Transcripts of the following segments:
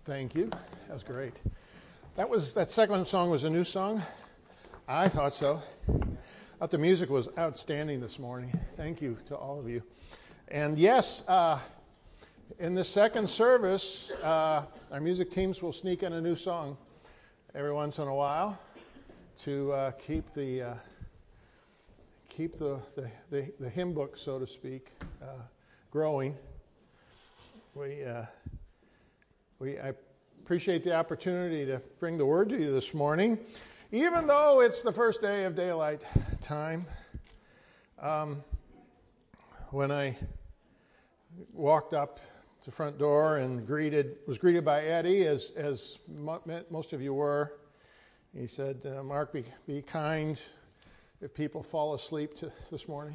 Thank you. That was great. That second song was a new song? I thought so. I thought the music was outstanding this morning. Thank you to all of you. And yes, in the second service, our music teams will sneak in a new song every once in a while to keep the hymn book, so to speak, growing. I appreciate the opportunity to bring the word to you this morning, even though it's the first day of daylight time. When I walked up to the front door and was greeted by Eddie, as most of you were, he said, "Mark, be kind if people fall asleep this morning."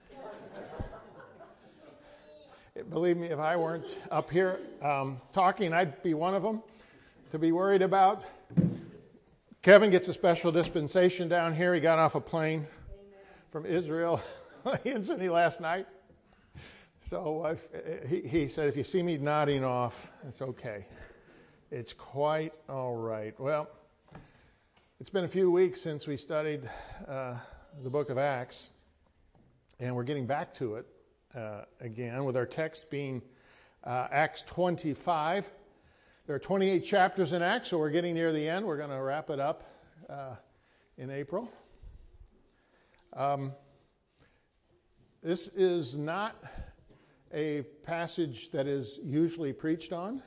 Believe me, if I weren't up here talking, I'd be one of them to be worried about. Kevin gets a special dispensation down here. He got off a plane from Israel instantly last night. So he said, if you see me nodding off, it's okay. It's quite all right. Well, it's been a few weeks since we studied the book of Acts, and we're getting back to it again, with our text being Acts 25. There are 28 chapters in Acts, so we're getting near the end. We're going to wrap it up in April. This is not a passage that is usually preached on.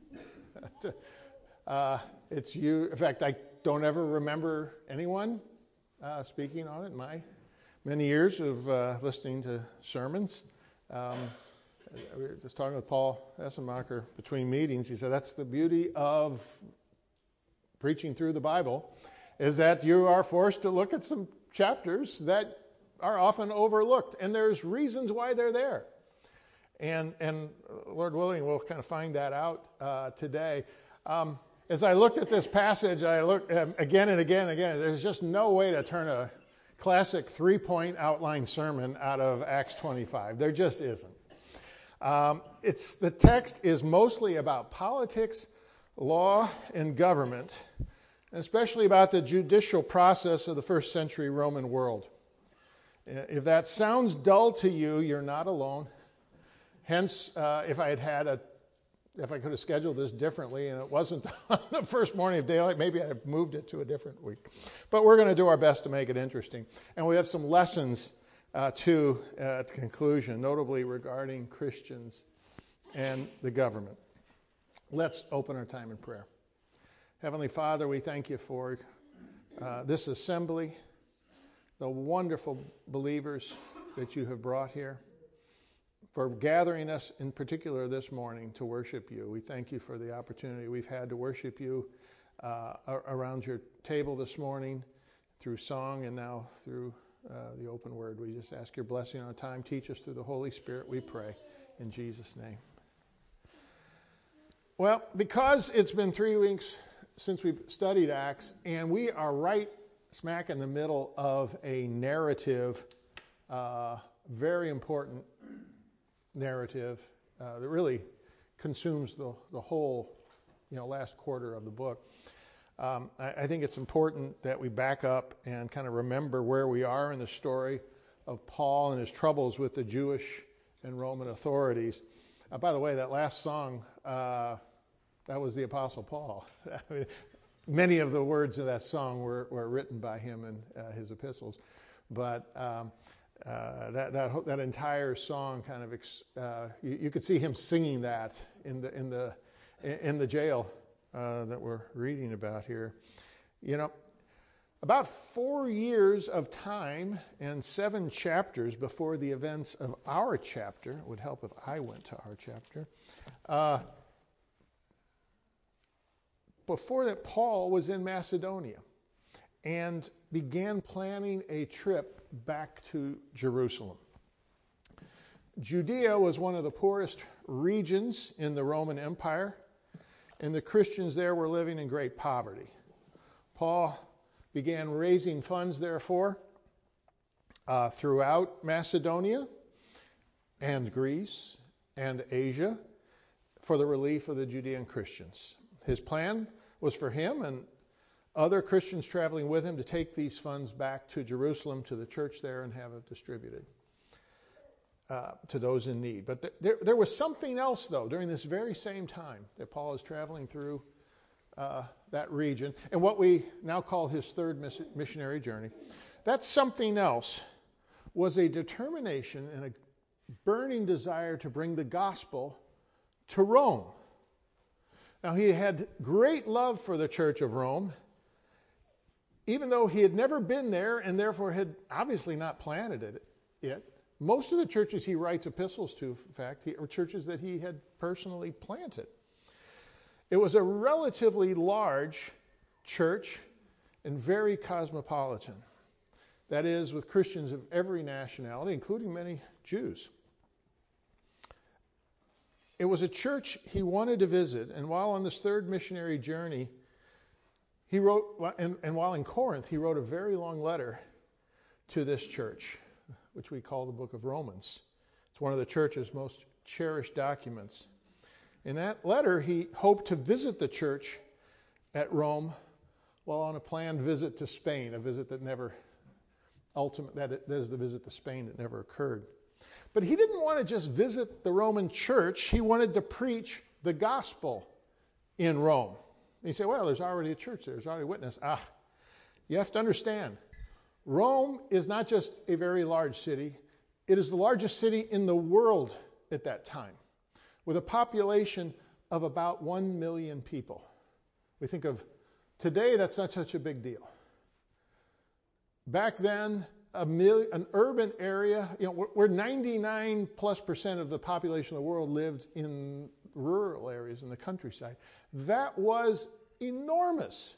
In fact, I don't ever remember anyone speaking on it in my many years of listening to sermons. We were just talking with Paul Essenmacher between meetings. He said that's the beauty of preaching through the Bible, is that you are forced to look at some chapters that are often overlooked, and there's reasons why they're there. And Lord willing, we'll kind of find that out today. As I looked at this passage, I looked again and again and again. There's just no way to turn a classic 3-point outline sermon out of Acts 25. There just isn't. The text is mostly about politics, law, and government, and especially about the judicial process of the first century Roman world. If that sounds dull to you, you're not alone. Hence, if I could have scheduled this differently and it wasn't on the first morning of daylight, maybe I'd have moved it to a different week. But we're going to do our best to make it interesting. And we have some lessons at the conclusion, notably regarding Christians and the government. Let's open our time in prayer. Heavenly Father, we thank you for this assembly, the wonderful believers that you have brought here, for gathering us in particular this morning to worship you. We thank you for the opportunity we've had to worship you around your table this morning through song and now through the open word. We just ask your blessing on our time. Teach us through the Holy Spirit, we pray, in Jesus' name. Well, because it's been 3 weeks since we've studied Acts, and we are right smack in the middle of a narrative, very important narrative that really consumes the whole last quarter of the book. I think it's important that we back up and kind of remember where we are in the story of Paul and his troubles with the Jewish and Roman authorities. By the way, that last song, that was the Apostle Paul. I mean, many of the words of that song were written by him in his epistles, but that entire song kind of you could see him singing that in the jail that we're reading about here. About 4 years of time and 7 chapters before the events of our chapter. It would help if I went to our chapter. Before that, Paul was in Macedonia and began planning a trip back to Jerusalem. Judea was one of the poorest regions in the Roman Empire, and the Christians there were living in great poverty. Paul began raising funds, therefore, throughout Macedonia and Greece and Asia for the relief of the Judean Christians. His plan was for him and other Christians traveling with him to take these funds back to Jerusalem, to the church there, and have it distributed to those in need. But there was something else, though, during this very same time that Paul is traveling through that region, and what we now call his third missionary journey. That something else was a determination and a burning desire to bring the gospel to Rome. Now, he had great love for the Church of Rome, even though he had never been there and therefore had obviously not planted it. Most of the churches he writes epistles to, in fact, are churches that he had personally planted. It was a relatively large church and very cosmopolitan. That is, with Christians of every nationality, including many Jews. It was a church he wanted to visit, and while on this third missionary journey, he wrote, and while in Corinth, he wrote a very long letter to this church, which we call the book of Romans. It's one of the church's most cherished documents. In that letter, he hoped to visit the church at Rome while on a planned visit to Spain, a visit that never, that is the visit to Spain that never occurred. But he didn't want to just visit the Roman church. He wanted to preach the gospel in Rome. And you say, well, there's already a church there. There's already a witness. You have to understand, Rome is not just a very large city. It is the largest city in the world at that time, with a population of about 1 million people. We think of today, that's not such a big deal. Back then, an urban area, where 99+% of the population of the world lived in rural areas in the countryside. That was enormous.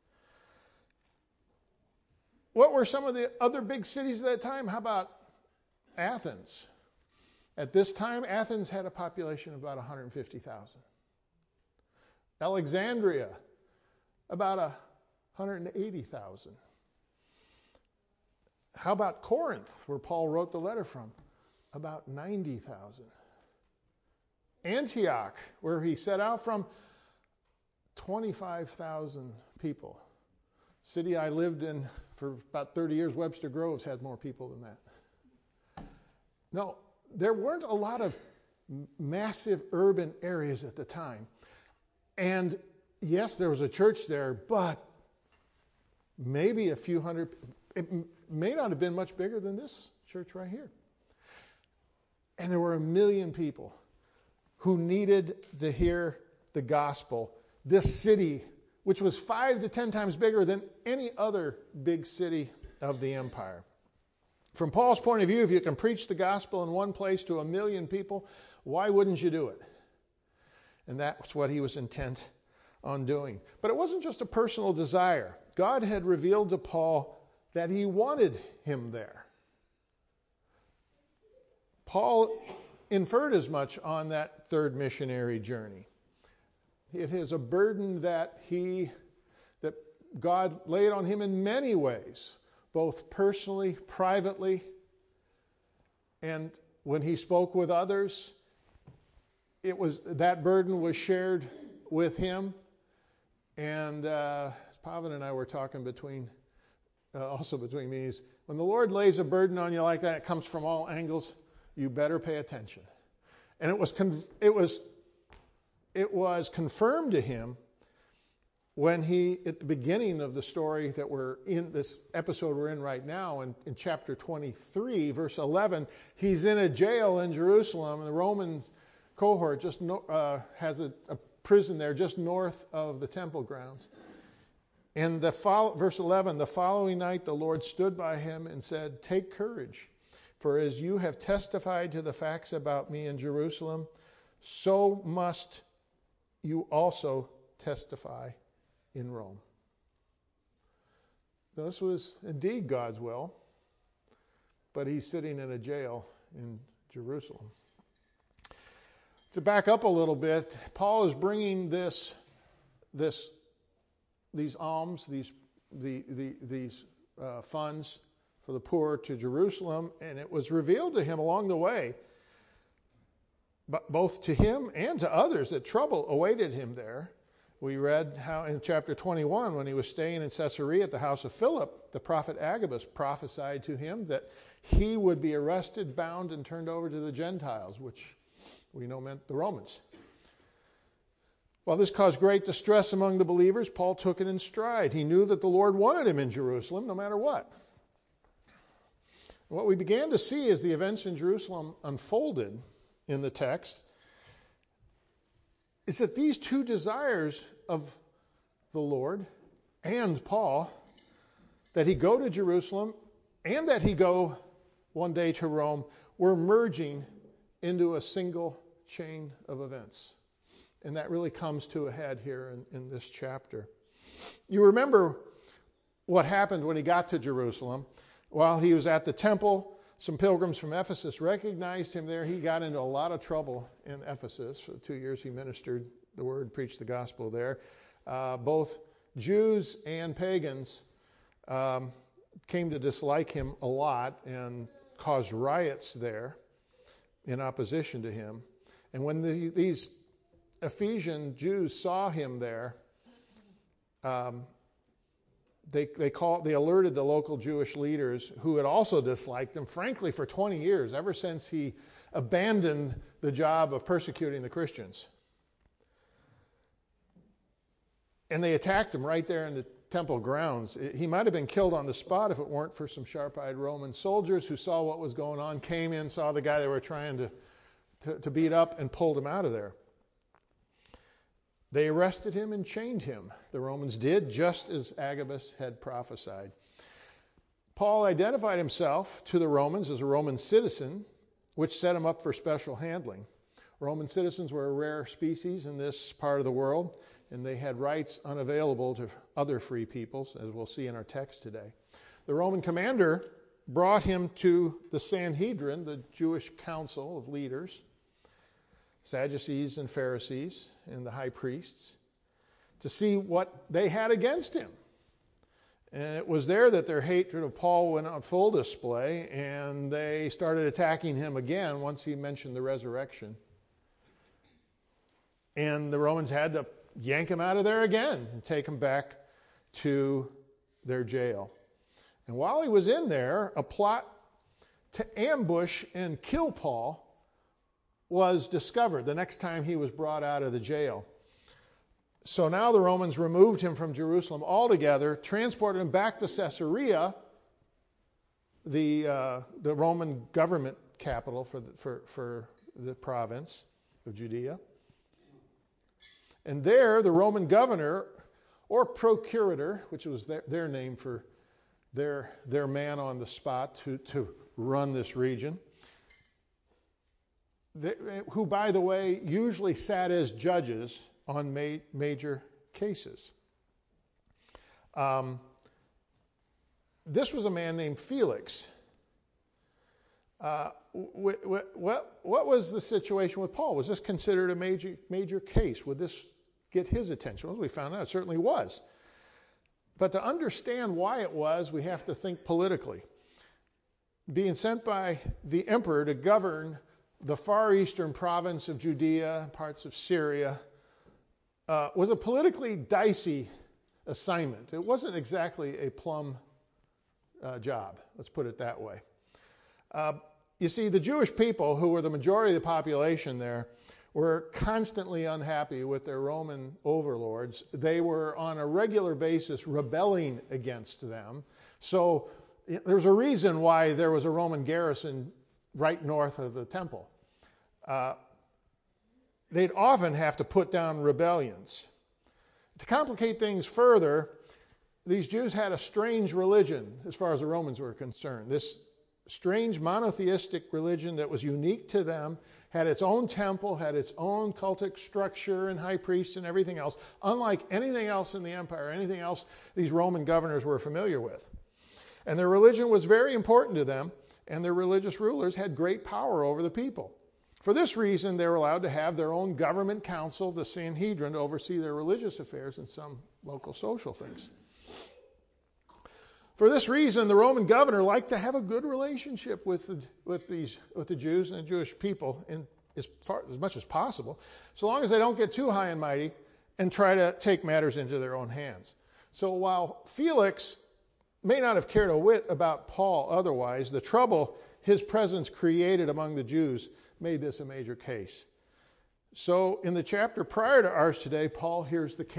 What were some of the other big cities at that time? How about Athens? At this time, Athens had a population of about 150,000. Alexandria, about 180,000. How about Corinth, where Paul wrote the letter from? About 90,000. Antioch, where he set out from, 25,000 people. City I lived in for about 30 years, Webster Groves, had more people than that. No, there weren't a lot of massive urban areas at the time. And yes, there was a church there, but maybe a few hundred. It may not have been much bigger than this church right here. And there were 1 million people who needed to hear the gospel. This city, which was 5 to 10 times bigger than any other big city of the empire. From Paul's point of view, if you can preach the gospel in one place to 1 million people, why wouldn't you do it? And that's what he was intent on doing. But it wasn't just a personal desire. God had revealed to Paul that he wanted him there. Paul inferred as much on that third missionary journey. It is a burden that God laid on him in many ways, both personally, privately, and when he spoke with others, that burden was shared with him. And Pavan and I were talking between meetings. When the Lord lays a burden on you like that, it comes from all angles. You better pay attention. And it was confirmed to him when he, at the beginning of the story that we're in, this episode we're in right now, in chapter 23, verse 11, he's in a jail in Jerusalem, and the Roman cohort has a prison there just north of the temple grounds. And verse 11, the following night the Lord stood by him and said, "Take courage, for as you have testified to the facts about me in Jerusalem, so must you also testify in Rome." This was indeed God's will, but he's sitting in a jail in Jerusalem. To back up a little bit, Paul is bringing these alms, these funds for the poor to Jerusalem, and it was revealed to him along the way, but both to him and to others, that trouble awaited him there. We read how in chapter 21, when he was staying in Caesarea at the house of Philip, the prophet Agabus prophesied to him that he would be arrested, bound, and turned over to the Gentiles, which we know meant the Romans. While this caused great distress among the believers, Paul took it in stride. He knew that the Lord wanted him in Jerusalem no matter what. What we began to see as the events in Jerusalem unfolded in the text is that these two desires of the Lord and Paul, that he go to Jerusalem and that he go one day to Rome, were merging into a single chain of events. And that really comes to a head here in this chapter. You remember what happened when he got to Jerusalem. While he was at the temple, some pilgrims from Ephesus recognized him there. He got into a lot of trouble in Ephesus. For 2 years he ministered the word, preached the gospel there. Both Jews and pagans came to dislike him a lot and caused riots there in opposition to him. And when these Ephesian Jews saw him there, they alerted the local Jewish leaders who had also disliked him, frankly, for 20 years, ever since he abandoned the job of persecuting the Christians. And they attacked him right there in the temple grounds. He might have been killed on the spot if it weren't for some sharp-eyed Roman soldiers who saw what was going on, came in, saw the guy they were trying to beat up, and pulled him out of there. They arrested him and chained him. The Romans did, just as Agabus had prophesied. Paul identified himself to the Romans as a Roman citizen, which set him up for special handling. Roman citizens were a rare species in this part of the world, and they had rights unavailable to other free peoples, as we'll see in our text today. The Roman commander brought him to the Sanhedrin, the Jewish council of leaders, Sadducees and Pharisees and the high priests, to see what they had against him. And it was there that their hatred of Paul went on full display, and they started attacking him again once he mentioned the resurrection. And the Romans had to yank him out of there again and take him back to their jail. And while he was in there, a plot to ambush and kill Paul was discovered the next time he was brought out of the jail. So now the Romans removed him from Jerusalem altogether, transported him back to Caesarea, the Roman government capital for the province of Judea. And there, the Roman governor, or procurator, which was their name for their man on the spot to run this region, who, by the way, usually sat as judges on major cases. This was a man named Felix. What was the situation with Paul? Was this considered a major case? Would this get his attention? Well, as we found out, it certainly was. But to understand why it was, we have to think politically. Being sent by the emperor to govern the far eastern province of Judea, parts of Syria, was a politically dicey assignment. It wasn't exactly a plum job, let's put it that way. You see, the Jewish people, who were the majority of the population there, were constantly unhappy with their Roman overlords. They were on a regular basis rebelling against them. So there's a reason why there was a Roman garrison right north of the temple. They'd often have to put down rebellions. To complicate things further, these Jews had a strange religion as far as the Romans were concerned. This strange monotheistic religion that was unique to them, had its own temple, had its own cultic structure and high priests and everything else, unlike anything else in the empire, anything else these Roman governors were familiar with. And their religion was very important to them, and their religious rulers had great power over the people. For this reason, they were allowed to have their own government council, the Sanhedrin, to oversee their religious affairs and some local social things. For this reason, the Roman governor liked to have a good relationship with the Jews and the Jewish people as much as possible, so long as they don't get too high and mighty and try to take matters into their own hands. So while Felix may not have cared a whit about Paul otherwise, the trouble his presence created among the Jews made this a major case. So in the chapter prior to ours today, Felix hears the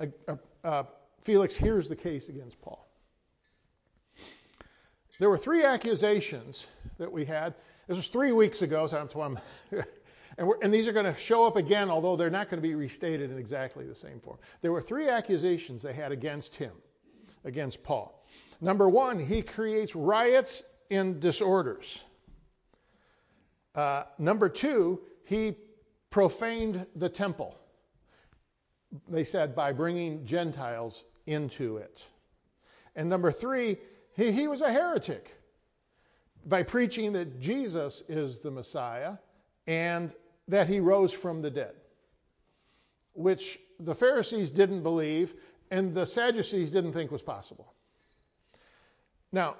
case against Paul. There were 3 accusations that we had. This was 3 weeks ago, so and these are going to show up again, although they're not going to be restated in exactly the same form. There were 3 accusations they had against him, against Paul. Number 1, he creates riots and disorders. Number 2, he profaned the temple. They said by bringing Gentiles into it. And number 3, he was a heretic by preaching that Jesus is the Messiah and that he rose from the dead, which the Pharisees didn't believe and the Sadducees didn't think was possible. Now,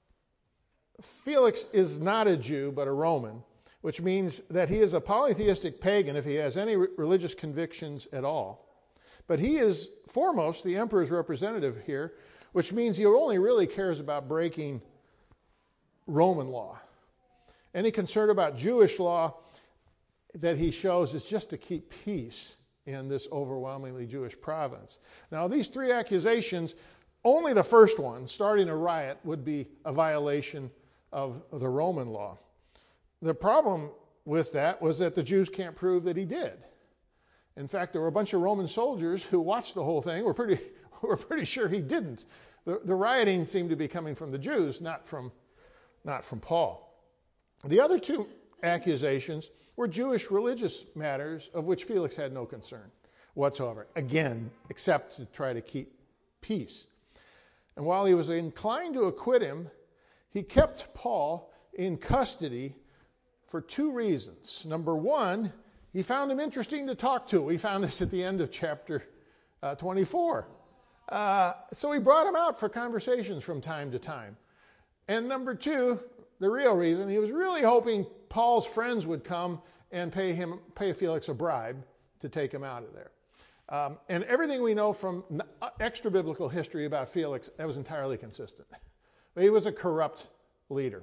Felix is not a Jew but a Roman, which means that he is a polytheistic pagan if he has any religious convictions at all. But he is foremost the emperor's representative here, which means he only really cares about breaking Roman law. Any concern about Jewish law that he shows is just to keep peace in this overwhelmingly Jewish province. Now, these 3 accusations, only the first one, starting a riot, would be a violation of the Roman law. The problem with that was that the Jews can't prove that he did. In fact, there were a bunch of Roman soldiers who watched the whole thing, were pretty sure he didn't. The rioting seemed to be coming from the Jews, not from Paul. The other 2 accusations were Jewish religious matters of which Felix had no concern whatsoever, again, except to try to keep peace. And while he was inclined to acquit him, he kept Paul in custody for 2 reasons. Number 1, he found him interesting to talk to. We found this at the end of chapter 24. So he brought him out for conversations from time to time. And number 2, the real reason, he was really hoping Paul's friends would come and pay Felix a bribe to take him out of there. And everything we know from extra-biblical history about Felix, that was entirely consistent. But he was a corrupt leader.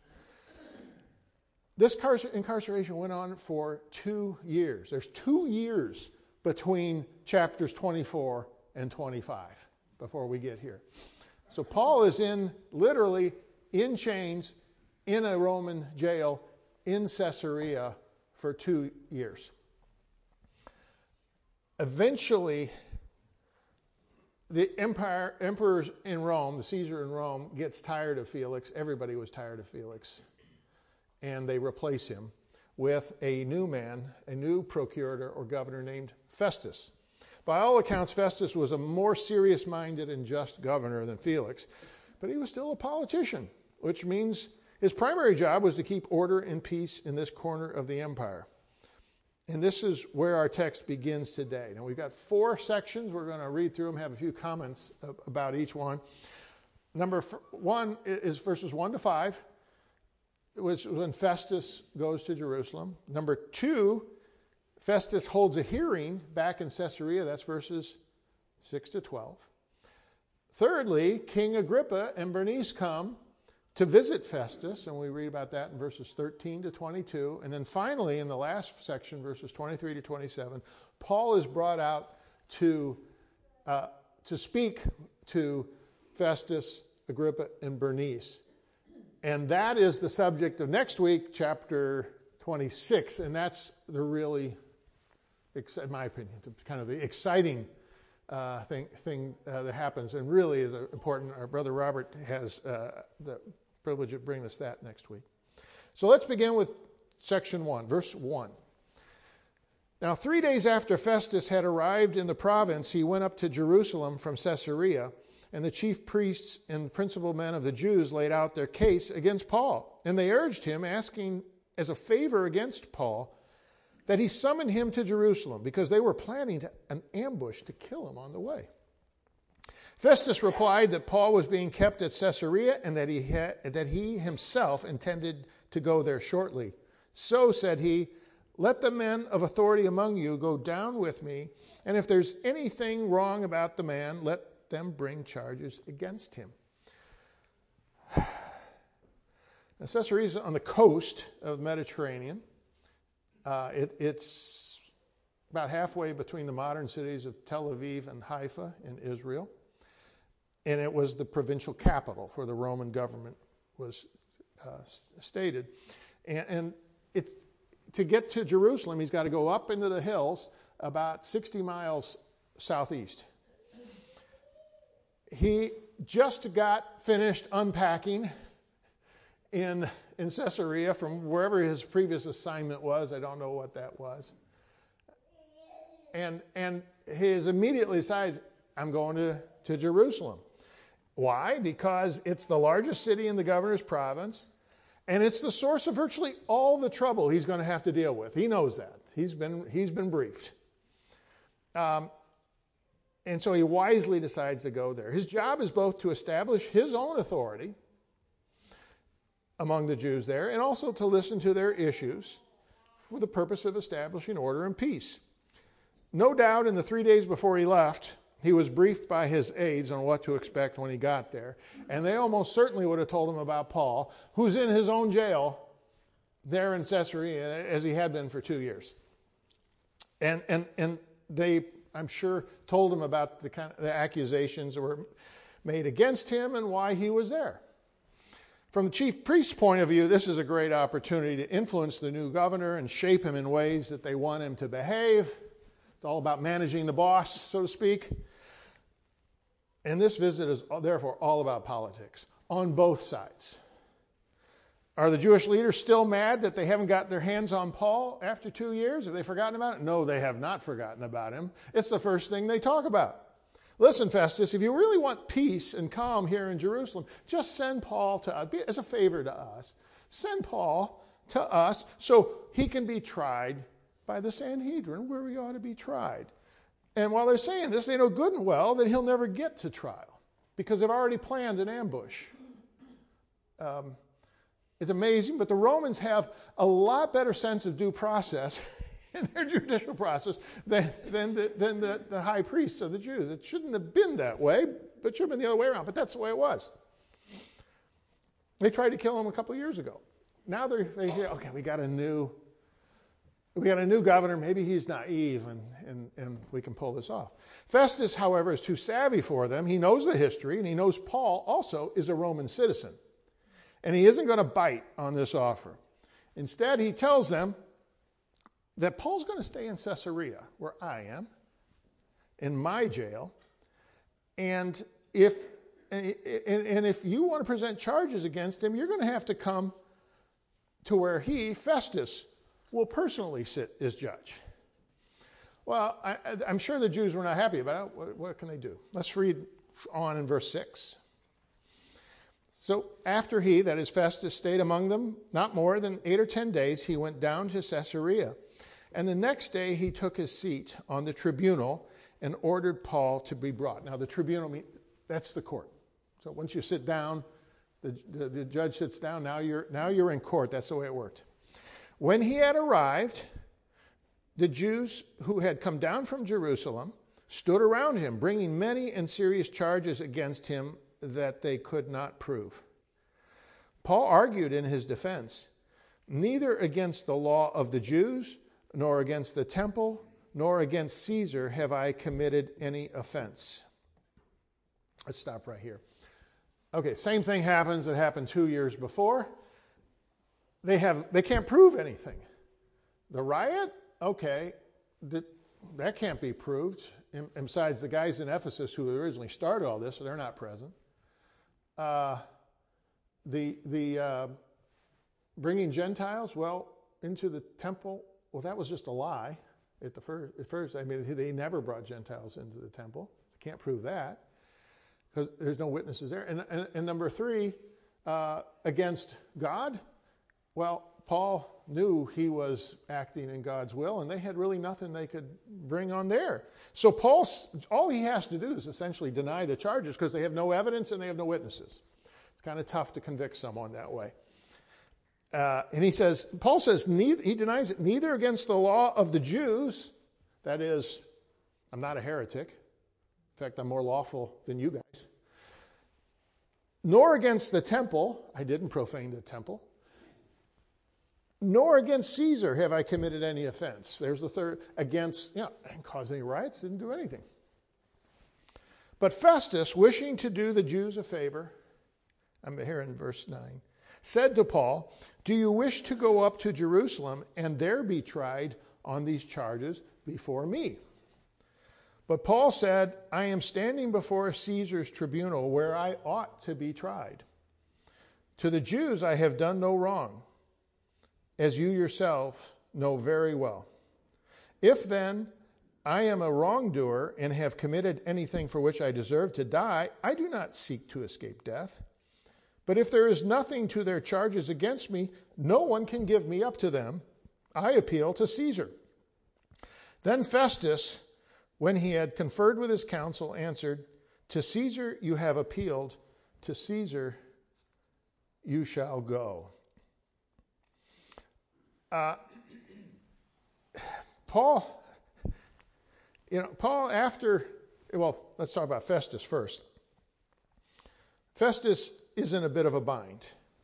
This incarceration went on for 2 years. There's 2 years between chapters 24 and 25 before we get here. So Paul is literally in chains in a Roman jail in Caesarea for 2 years. Eventually, the emperor in Rome, the Caesar in Rome, gets tired of Felix. Everybody was tired of Felix. And they replace him with a new man, a new procurator or governor named Festus. By all accounts, Festus was a more serious-minded and just governor than Felix, but he was still a politician, which means his primary job was to keep order and peace in this corner of the empire. And this is where our text begins today. Now, we've got 4 sections. We're going to read through them, have a few comments about each one. Number 1 is verses 1 to 5, which is when Festus goes to Jerusalem. Number 2, Festus holds a hearing back in Caesarea. That's verses 6 to 12. Thirdly, King Agrippa and Bernice come to visit Festus, and we read about that in verses 13 to 22. And then finally, in the last section, verses 23 to 27, Paul is brought out to speak to Festus, Agrippa, and Bernice. And that is the subject of next week, chapter 26, and that's the really, in my opinion, kind of the exciting thing that happens, and really is important. Our brother Robert has the privilege of bringing us that next week. So let's begin with section 1, verse 1. Now 3 days after Festus had arrived in the province, he went up to Jerusalem from Caesarea, and the chief priests and principal men of the Jews laid out their case against Paul. And they urged him, asking as a favor against Paul, that he summon him to Jerusalem, because they were planning an ambush to kill him on the way. Festus replied that Paul was being kept at Caesarea, and that he himself intended to go there shortly. So, said he, Let the men of authority among you go down with me, and if there's anything wrong about the man, let them bring charges against him. Now, Caesarea is on the coast of the Mediterranean. It's about halfway between the modern cities of Tel Aviv and Haifa in Israel. And it was the provincial capital for the Roman government, was stated. And it's to get to Jerusalem, he's got to go up into the hills about 60 miles southeast. He just got finished unpacking in Caesarea from wherever his previous assignment was. I don't know what that was. And he immediately decides, I'm going to Jerusalem. Why? Because it's the largest city in the governor's province, and it's the source of virtually all the trouble he's going to have to deal with. He knows that. He's been briefed. And so he wisely decides to go there. His job is both to establish his own authority among the Jews there, and also to listen to their issues for the purpose of establishing order and peace. No doubt in the 3 days before he left, he was briefed by his aides on what to expect when he got there. And they almost certainly would have told him about Paul, who's in his own jail there in Caesarea, as he had been for 2 years. And they, I'm sure, told him about the accusations that were made against him and why he was there. From the chief priest's point of view, this is a great opportunity to influence the new governor and shape him in ways that they want him to behave. It's all about managing the boss, so to speak. And this visit is therefore all about politics on both sides. Are the Jewish leaders still mad that they haven't got their hands on Paul after 2 years? Have they forgotten about it? No, they have not forgotten about him. It's the first thing they talk about. Listen, Festus, if you really want peace and calm here in Jerusalem, just send Paul to us, as a favor to us. Send Paul to us so he can be tried by the Sanhedrin where he ought to be tried. And while they're saying this, they know good and well that he'll never get to trial because they've already planned an ambush. It's amazing, but the Romans have a lot better sense of due process in their judicial process than the high priests of the Jews. It shouldn't have been that way, but it should have been the other way around. But that's the way it was. They tried to kill him a couple of years ago. Now they hear, okay, we got a new governor. Maybe he's naive, and we can pull this off. Festus, however, is too savvy for them. He knows the history, and he knows Paul also is a Roman citizen. And he isn't going to bite on this offer. Instead, he tells them that Paul's going to stay in Caesarea, where I am, in my jail. And if you want to present charges against him, you're going to have to come to where he, Festus, will personally sit as judge. Well, I'm sure the Jews were not happy about it. What can they do? Let's read on in verse 6. So after he, that is Festus, stayed among them not more than 8 or 10 days, he went down to Caesarea. And the next day he took his seat on the tribunal and ordered Paul to be brought. Now the tribunal, that's the court. So once you sit down, the judge sits down, now you're in court. That's the way it worked. When he had arrived, the Jews who had come down from Jerusalem stood around him, bringing many and serious charges against him that they could not prove. Paul argued in his defense, neither against the law of the Jews, nor against the temple, nor against Caesar have I committed any offense. Let's stop right here. Okay, same thing happens that happened 2 years before. They can't prove anything. The riot, okay, that can't be proved. And besides, the guys in Ephesus who originally started all this, they're not present. The bringing Gentiles, into the temple, that was just a lie at first. I mean, they never brought Gentiles into the temple. Can't prove that because there's no witnesses there. And number 3, against God, Paul knew he was acting in God's will, and they had really nothing they could bring on there. So all he has to do is essentially deny the charges because they have no evidence and they have no witnesses. It's kind of tough to convict someone that way. And he says, Paul says, he denies it, neither against the law of the Jews, that is, I'm not a heretic. In fact, I'm more lawful than you guys. Nor against the temple, I didn't profane the temple. Nor against Caesar have I committed any offense. There's the third, against, I didn't cause any riots, didn't do anything. But Festus, wishing to do the Jews a favor, I'm here in verse 9, said to Paul, do you wish to go up to Jerusalem and there be tried on these charges before me? But Paul said, I am standing before Caesar's tribunal where I ought to be tried. To the Jews I have done no wrong, as you yourself know very well. If then I am a wrongdoer and have committed anything for which I deserve to die, I do not seek to escape death. But if there is nothing to their charges against me, no one can give me up to them. I appeal to Caesar. Then Festus, when he had conferred with his council, answered, to Caesar you have appealed, to Caesar you shall go. Paul let's talk about Festus first. Festus is in a bit of a bind.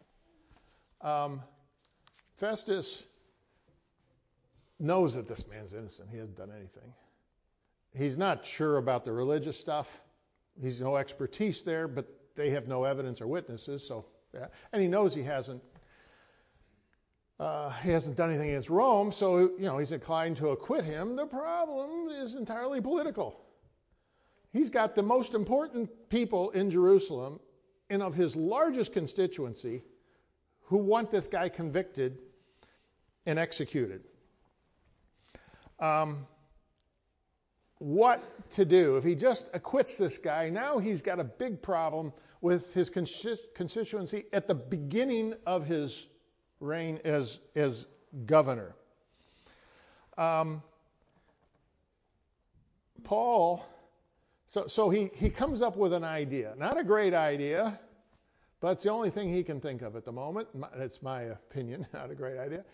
Festus knows that this man's innocent. He hasn't done anything. He's not sure about the religious stuff. He's no expertise there, but they have no evidence or witnesses. So, yeah. And he knows he hasn't done anything against Rome, so he's inclined to acquit him. The problem is entirely political. He's got the most important people in Jerusalem and of his largest constituency who want this guy convicted and executed. What to do? If he just acquits this guy, now he's got a big problem with his constituency at the beginning of his reign as governor. Paul, so he comes up with an idea. Not a great idea, but it's the only thing he can think of at the moment. That's my opinion, not a great idea.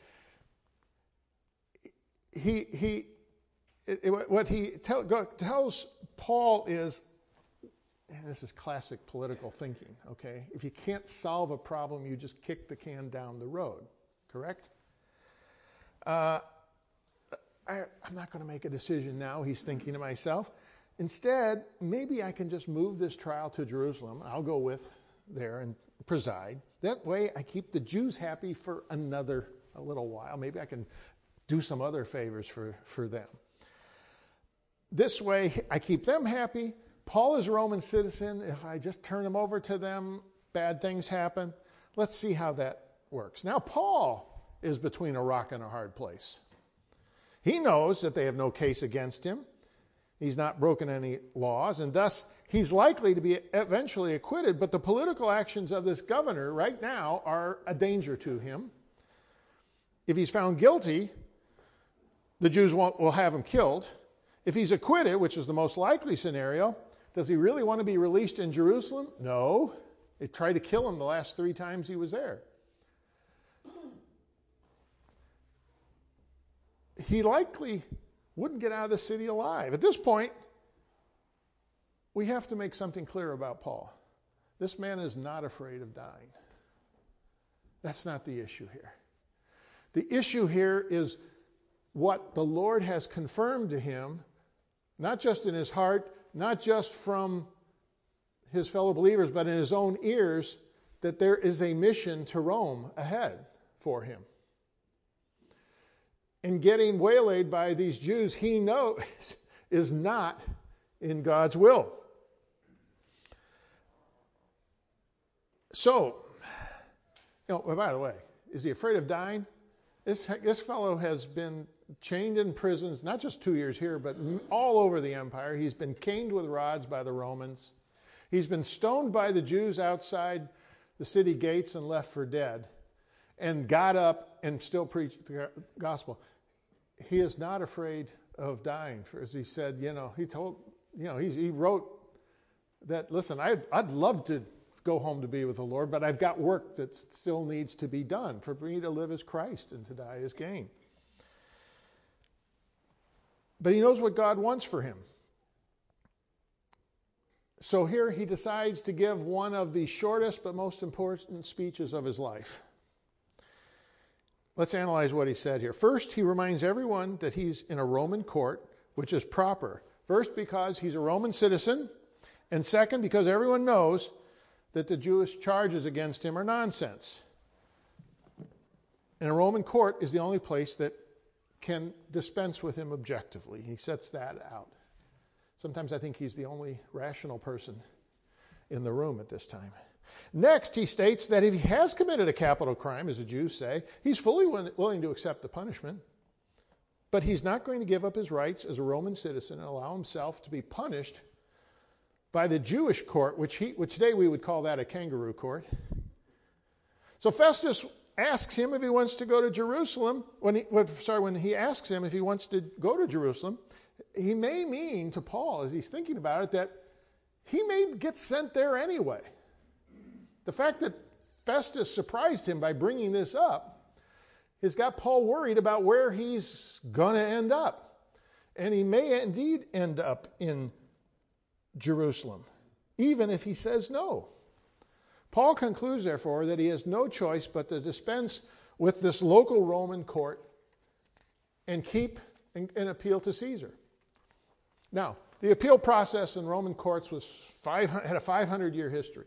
What he tells Paul is, and this is classic political thinking, okay? If you can't solve a problem, you just kick the can down the road, correct? I'm not going to make a decision now, he's thinking to myself. Instead, maybe I can just move this trial to Jerusalem. I'll go with there and preside. That way I keep the Jews happy for a little while. Maybe I can do some other favors for them. This way I keep them happy. Paul is a Roman citizen. If I just turn him over to them, bad things happen. Let's see how that works. Now, Paul is between a rock and a hard place. He knows that they have no case against him. He's not broken any laws, and thus he's likely to be eventually acquitted, but the political actions of this governor right now are a danger to him. If he's found guilty, the Jews will have him killed. If he's acquitted, which is the most likely scenario, does he really want to be released in Jerusalem? No. They tried to kill him the last 3 times he was there. He likely wouldn't get out of the city alive. At this point, we have to make something clear about Paul. This man is not afraid of dying. That's not the issue here. The issue here is what the Lord has confirmed to him, not just in his heart, not just from his fellow believers, but in his own ears, that there is a mission to Rome ahead for him. And getting waylaid by these Jews, he knows is not in God's will. So, by the way, is he afraid of dying? This fellow has been chained in prisons, not just 2 years here, but all over the empire. He's been caned with rods by the Romans. He's been stoned by the Jews outside the city gates and left for dead, and got up and still preached the gospel. He is not afraid of dying. For as he said, he wrote that, listen, I'd love to go home to be with the Lord, but I've got work that still needs to be done. For me to live as Christ and to die as gain. But he knows what God wants for him. So here he decides to give one of the shortest but most important speeches of his life. Let's analyze what he said here. First, he reminds everyone that he's in a Roman court, which is proper. First, because he's a Roman citizen. And second, because everyone knows that the Jewish charges against him are nonsense. And a Roman court is the only place that can dispense with him objectively. He sets that out. Sometimes I think he's the only rational person in the room at this time. Next, he states that if he has committed a capital crime, as the Jews say, he's fully willing to accept the punishment. But he's not going to give up his rights as a Roman citizen and allow himself to be punished by the Jewish court, which today we would call that a kangaroo court. So Festus asks him if he wants to go to Jerusalem. When he asks him if he wants to go to Jerusalem, he may mean to Paul, as he's thinking about it, that he may get sent there anyway. The fact that Festus surprised him by bringing this up has got Paul worried about where he's going to end up. And he may indeed end up in Jerusalem, even if he says no. Paul concludes, therefore, that he has no choice but to dispense with this local Roman court and appeal to Caesar. Now, the appeal process in Roman courts had a 500-year history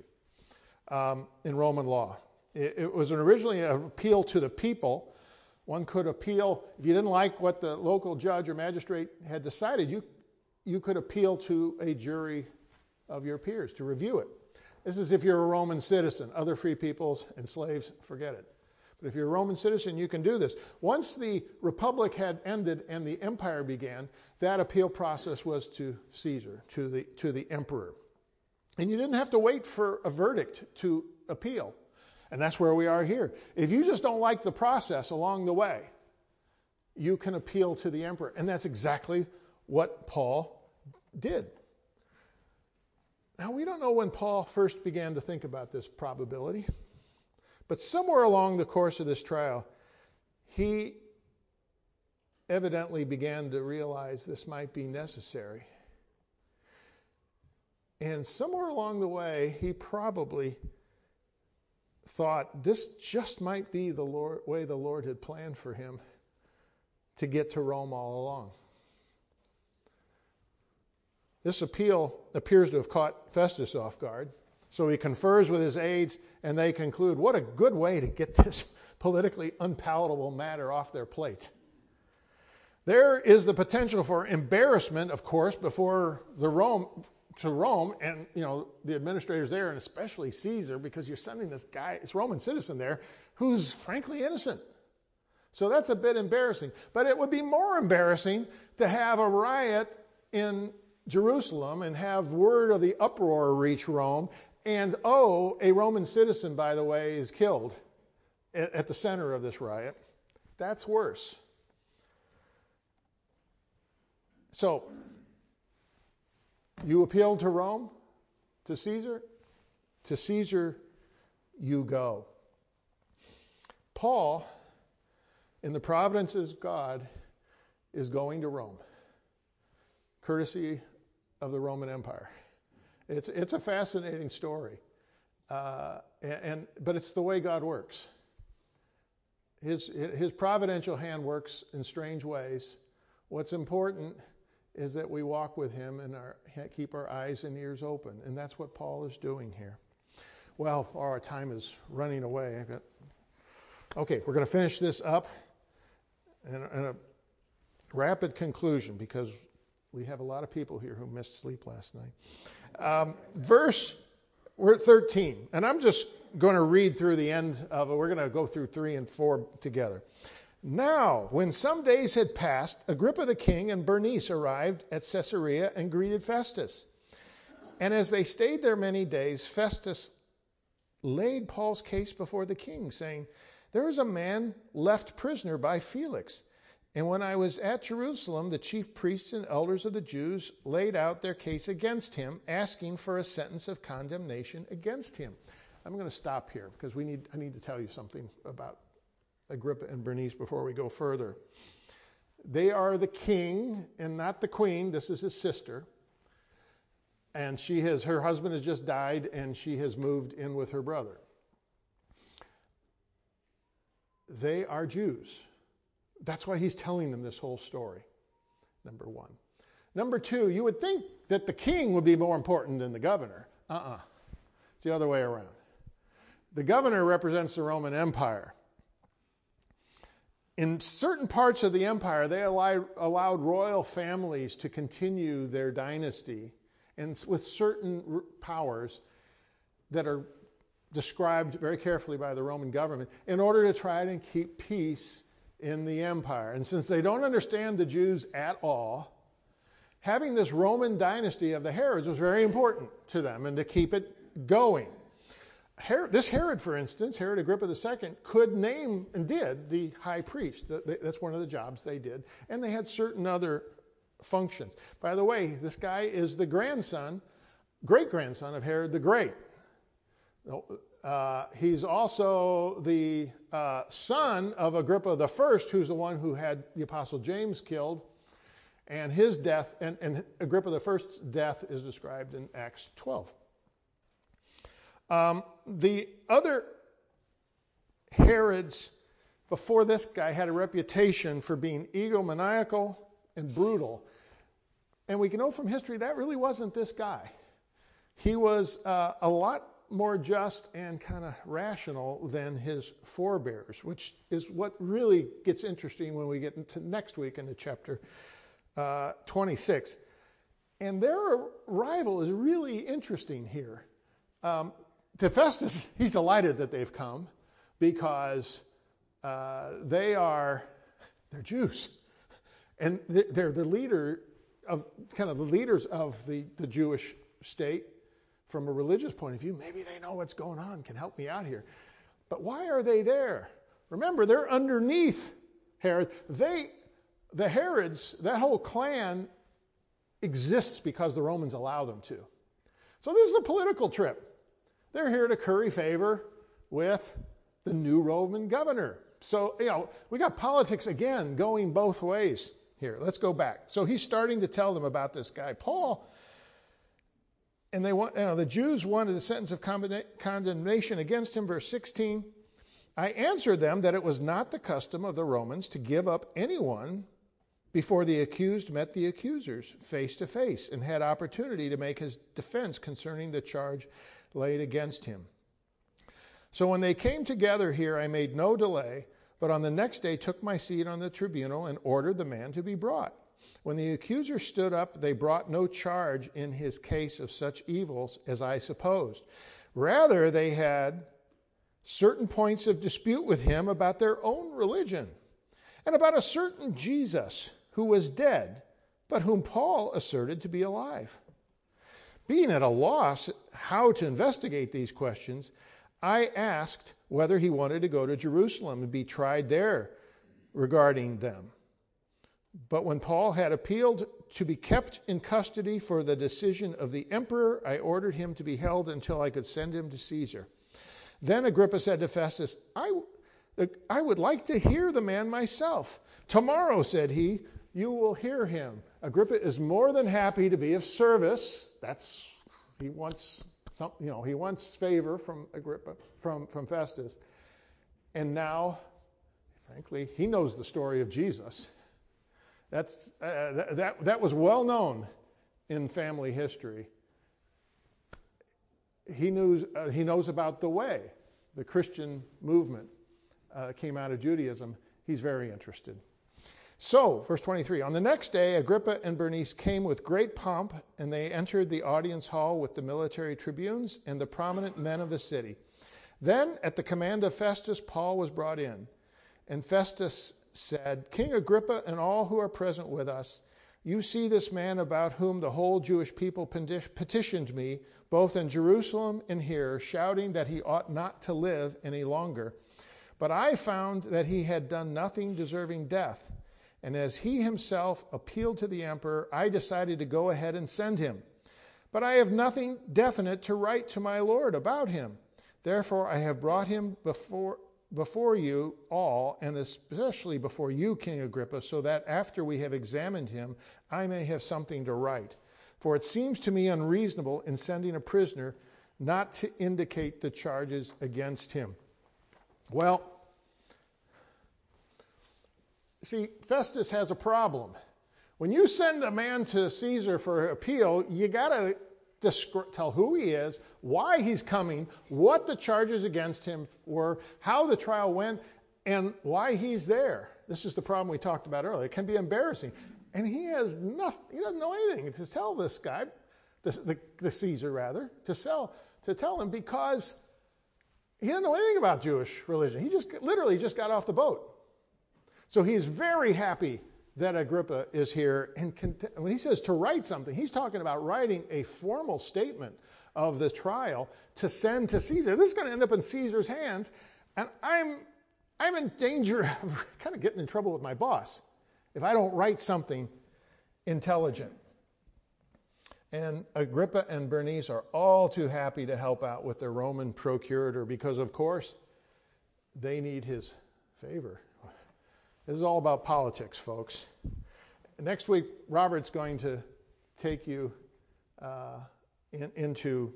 in Roman law. It was originally an appeal to the people. One could appeal, if you didn't like what the local judge or magistrate had decided, you could appeal to a jury of your peers to review it. This is if you're a Roman citizen. Other free peoples and slaves, forget it. But if you're a Roman citizen, you can do this. Once the republic had ended and the empire began, that appeal process was to Caesar, to the emperor. And you didn't have to wait for a verdict to appeal. And that's where we are here. If you just don't like the process along the way, you can appeal to the emperor. And that's exactly what Paul did. Now, we don't know when Paul first began to think about this probability, but somewhere along the course of this trial, he evidently began to realize this might be necessary. And somewhere along the way, he probably thought this just might be the way the Lord had planned for him to get to Rome all along. This appeal appears to have caught Festus off guard. So he confers with his aides, and they conclude, what a good way to get this politically unpalatable matter off their plate. There is the potential for embarrassment, of course, before Rome, and the administrators there, and especially Caesar, because you're sending this Roman citizen there, who's frankly innocent. So that's a bit embarrassing. But it would be more embarrassing to have a riot in Jerusalem and have word of the uproar reach Rome, and a Roman citizen, by the way, is killed at the center of this riot. That's worse. So, you appeal to Rome, to Caesar you go. Paul, in the providences of God, is going to Rome, courtesy of the Roman Empire. It's a fascinating story, but it's the way God works. His providential hand works in strange ways. What's important is that we walk with him and keep our eyes and ears open, and that's what Paul is doing here. Well, our time is running away. Okay, we're going to finish this up in a rapid conclusion because we have a lot of people here who missed sleep last night. We're at 13, and I'm just going to read through the end of it. We're going to go through 3 and 4 together. Now, when some days had passed, Agrippa the king and Bernice arrived at Caesarea and greeted Festus. And as they stayed there many days, Festus laid Paul's case before the king, saying, "There is a man left prisoner by Felix, And when I was at Jerusalem, the chief priests and elders of the Jews laid out their case against him, asking for a sentence of condemnation against him. I'm going to stop here because I need to tell you something about Agrippa and Bernice before we go further. They are the king and not the queen. This is his sister. And her husband has just died, and she has moved in with her brother. They are Jews. That's why he's telling them this whole story, number one. Number two, you would think that the king would be more important than the governor. It's the other way around. The governor represents the Roman Empire. In certain parts of the empire, they allowed royal families to continue their dynasty, and with certain powers that are described very carefully by the Roman government in order to try and keep peace in the empire. And since they don't understand the Jews at all, having this Roman dynasty of the Herods was very important to them and to keep it going. This Herod, for instance, Herod Agrippa II, could name and did the high priest. That's one of the jobs they did. And they had certain other functions. By the way, this guy is the great-grandson of Herod the Great. He's also the son of Agrippa I, who's the one who had the Apostle James killed. And his death, and Agrippa I's death is described in Acts 12. The other Herods before this guy had a reputation for being egomaniacal and brutal. And we can know from history that really wasn't this guy. He was a lot more just and kind of rational than his forebears, which is what really gets interesting when we get into next week into chapter 26. And their arrival is really interesting here. To Festus, he's delighted that they've come because they're Jews. And they're the leaders of the Jewish state from a religious point of view. Maybe they know what's going on, can help me out here. But why are they there? Remember, they're underneath Herod. The Herods, that whole clan exists because the Romans allow them to. So this is a political trip. They're here to curry favor with the new Roman governor. So, we got politics again going both ways here. Let's go back. So he's starting to tell them about this guy, Paul. And the Jews wanted a sentence of condemnation against him. Verse 16, I answered them that it was not the custom of the Romans to give up anyone before the accused met the accusers face to face and had opportunity to make his defense concerning the charge laid against him. So when they came together here, I made no delay, but on the next day took my seat on the tribunal and ordered the man to be brought. When the accuser stood up, they brought no charge in his case of such evils as I supposed. Rather, they had certain points of dispute with him about their own religion and about a certain Jesus who was dead, but whom Paul asserted to be alive. Being at a loss how to investigate these questions, I asked whether he wanted to go to Jerusalem and be tried there regarding them. But when Paul had appealed to be kept in custody for the decision of the emperor, I ordered him to be held until I could send him to Caesar. Then Agrippa said to Festus, I would like to hear the man myself. Tomorrow, said he, you will hear him. Agrippa is more than happy to be of service. He wants favor from Agrippa, from Festus. And now, frankly, he knows the story of Jesus. That was well known in family history. He knows about the way, the Christian movement came out of Judaism. He's very interested. So, verse 23, on the next day, Agrippa and Bernice came with great pomp, and they entered the audience hall with the military tribunes and the prominent men of the city. Then, at the command of Festus, Paul was brought in. And Festus said, King Agrippa and all who are present with us, you see this man about whom the whole Jewish people petitioned me, both in Jerusalem and here, shouting that he ought not to live any longer. But I found that he had done nothing deserving death. And as he himself appealed to the emperor, I decided to go ahead and send him. But I have nothing definite to write to my lord about him. Therefore, I have brought him before you all, and especially before you, King Agrippa, so that after we have examined him, I may have something to write. For it seems to me unreasonable in sending a prisoner not to indicate the charges against him. Well, see, Festus has a problem. When you send a man to Caesar for appeal, you got to tell who he is, why he's coming, what the charges against him were, how the trial went, and why he's there. This is the problem we talked about earlier. It can be embarrassing. And he doesn't know anything to tell this guy, the Caesar rather, to tell him, because he doesn't know anything about Jewish religion. He literally just got off the boat. So he's very happy that Agrippa is here. And when he says to write something, he's talking about writing a formal statement of the trial to send to Caesar. This is going to end up in Caesar's hands. And I'm in danger of kind of getting in trouble with my boss if I don't write something intelligent. And Agrippa and Bernice are all too happy to help out with their Roman procurator because, of course, they need his favor. This is all about politics, folks. Next week, Robert's going to take you into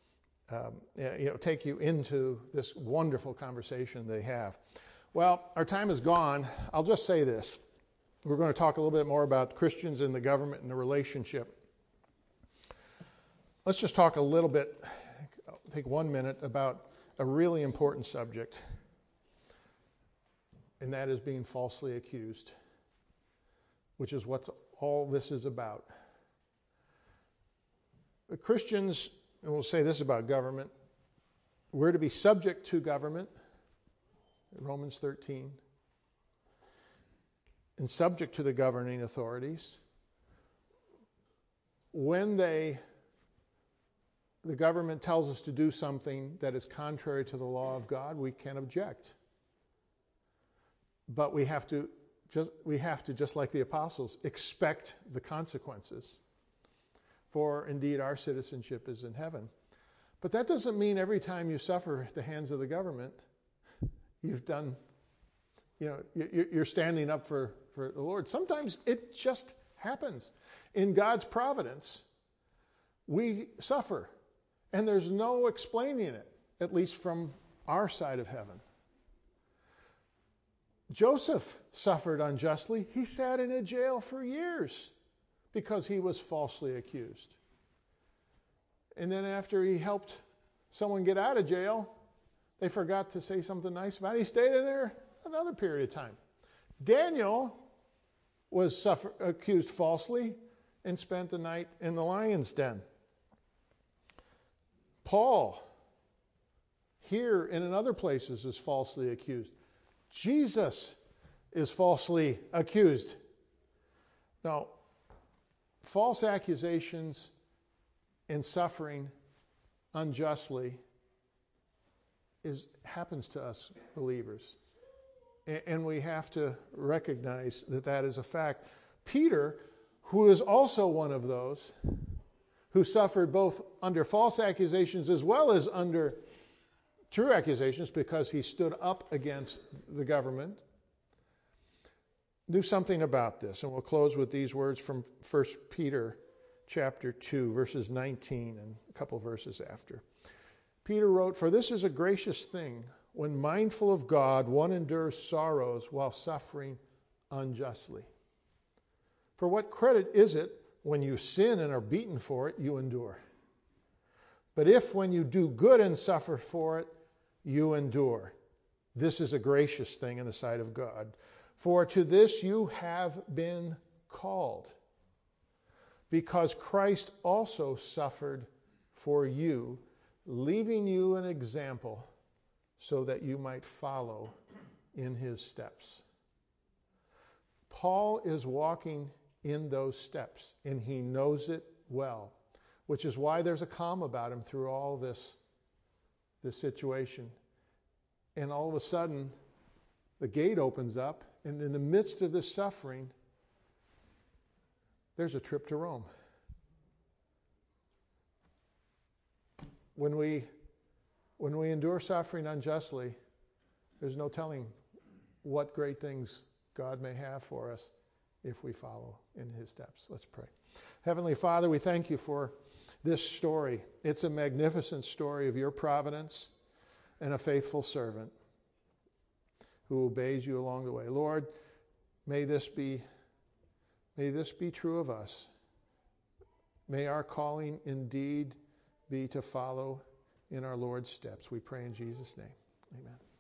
this wonderful conversation they have. Well, our time is gone. I'll just say this. We're going to talk a little bit more about Christians and the government and the relationship. Let's just talk a little bit, take 1 minute, about a really important subject, and that is being falsely accused, which is what all this is about. The Christians, and we'll say this about government, we're to be subject to government, Romans 13, and subject to the governing authorities. When the government tells us to do something that is contrary to the law of God, we can object. But we have to, just like the apostles, expect the consequences. For indeed, our citizenship is in heaven. But that doesn't mean every time you suffer at the hands of the government, you've done, you're standing up for the Lord. Sometimes it just happens. In God's providence, we suffer. And there's no explaining it, at least from our side of heaven. Joseph suffered unjustly. He sat in a jail for years because he was falsely accused. And then after he helped someone get out of jail, they forgot to say something nice about it. He stayed in there another period of time. Daniel was accused falsely and spent the night in the lion's den. Paul, here and in other places, is falsely accused. Jesus is falsely accused. Now, false accusations and suffering unjustly happens to us believers. And we have to recognize that that is a fact. Peter, who is also one of those who suffered both under false accusations as well as under true accusations because he stood up against the government, knew something about this. And we'll close with these words from 1 Peter chapter 2, verses 19 and a couple verses after. Peter wrote, "For this is a gracious thing, when mindful of God, one endures sorrows while suffering unjustly. For what credit is it when you sin and are beaten for it, you endure? But if when you do good and suffer for it, you endure, this is a gracious thing in the sight of God. For to this you have been called, because Christ also suffered for you, leaving you an example so that you might follow in his steps." Paul is walking in those steps, and he knows it well, which is why there's a calm about him through all this situation. And all of a sudden, the gate opens up, and in the midst of this suffering, there's a trip to Rome. When we endure suffering unjustly, there's no telling what great things God may have for us if we follow in his steps. Let's pray. Heavenly Father, we thank you for this story. It's a magnificent story of your providence and a faithful servant who obeys you along the way. Lord, may this be true of us. May our calling indeed be to follow in our Lord's steps. We pray in Jesus' name. Amen.